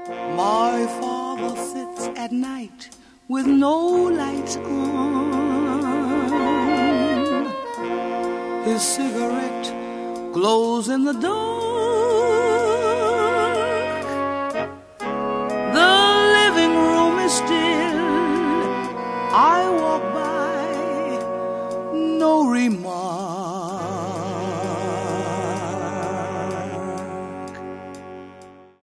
My father sits at night with no lights on. His cigarette glows in the dark. The living room is still. I walk by, no remark.